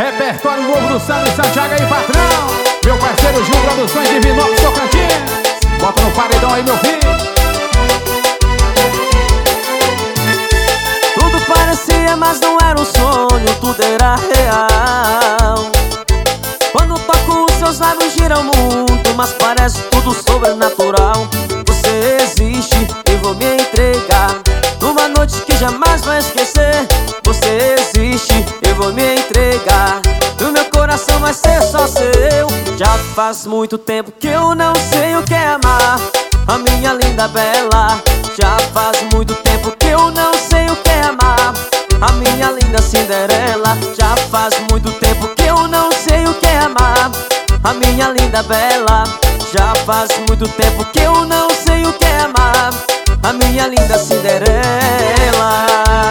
Repertório novo do Sandro e Santiago aí, patrão. Meu parceiro Gil Produções de Vinópolis, Tocantins. Bota no paredão aí, meu filho. Tudo parecia, mas não era um sonho, tudo era real. Quando toco os seus lábios gira o mundo, mas parece tudo sobrenatural. Você existe, eu vou me entregar numa noite que jamais vai esquecer. Você existe, eu vou me entregar e o meu coração vai ser só seu. Já faz muito tempo que eu não sei o que é amar, a minha linda bela. Já faz muito tempo que eu não sei o que é amar, a minha linda Cinderela. Já faz muito tempo que eu não sei o que é amar, a minha linda bela. Já faz muito tempo que eu não sei o que é amar, a minha linda Cinderela.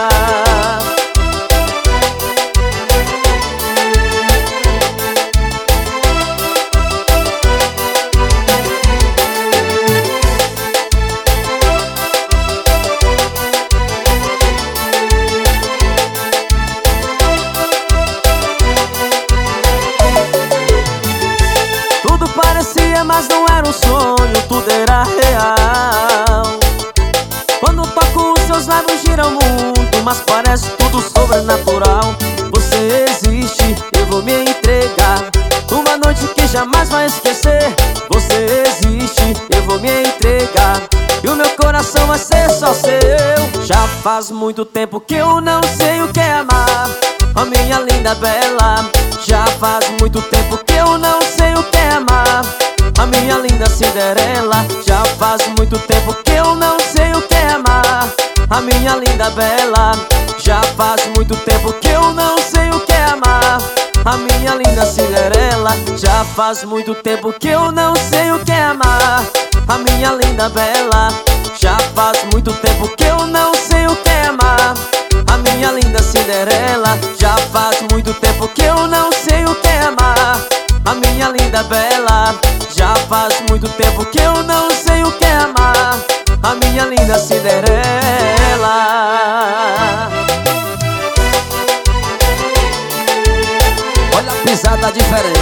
Tudo parecia, mas não era um sonho, tudo era real. Quando toco os seus lábios gira o mundo, mas parece tudo sobrenatural. Você existe, eu vou me entregar uma noite que jamais vai esquecer. Você existe, eu vou me entregar e o meu coração vai ser só seu. Já faz muito tempo que eu não sei o que é amar, a minha linda bela. Já faz muito tempo que eu não sei o que é amar, a minha linda Cinderela. Já faz muito tempo que eu não sei o que é amar, a minha linda bela. Já faz muito tempo que eu não sei o que é amar, a minha linda Cinderela. Já faz muito tempo que eu não sei o que é amar, a minha linda bela. Já faz muito tempo que eu não sei o que é amar, a minha linda Cinderela. Já faz muito tempo que eu não sei o que é amar, a minha linda bela. Já faz muito tempo que eu não sei o que é amar, a minha linda Cinderela. Olha a pisada diferente.